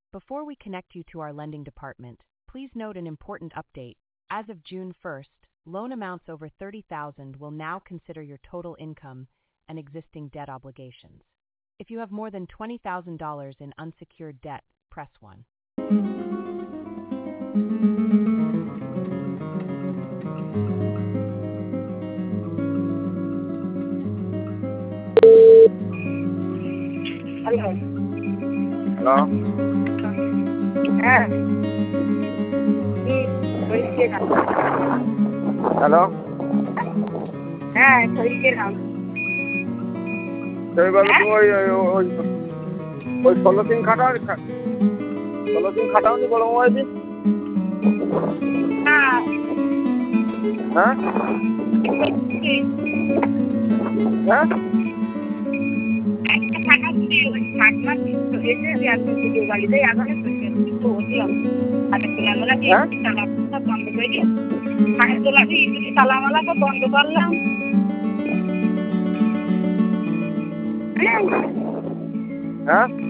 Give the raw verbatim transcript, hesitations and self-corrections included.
Before we connect you to our lending department, please note an important update. As of June first, loan amounts over thirty thousand dollars will now consider your total income and existing debt obligations. If you have more than twenty thousand dollars in unsecured debt, press one. Hello. Hello? হ্যাঁ হয়েছিলাম Hello? হ্যাঁ হয়েছিলাম সেই বলে তুমি ওই ওই ওই ওই ষোলো দিন খাটাও ষোলো দিন খাটাওনি বড় মোবাইল দিন হ্যাঁ হ্যাঁ হ্যাঁ একটা খাটাচ্ছি ওই খাটলাম এসে এখন ভিডিও গাড়িতে এখন তো হচ্ছিলাম হাতে তোলামেলা দিয়ে তালা সব বন্ধ করে দিয়ে হাতে তোলা দিয়ে ইউটিউবে তালামালা সব বন্ধ করলাম হ্যাঁ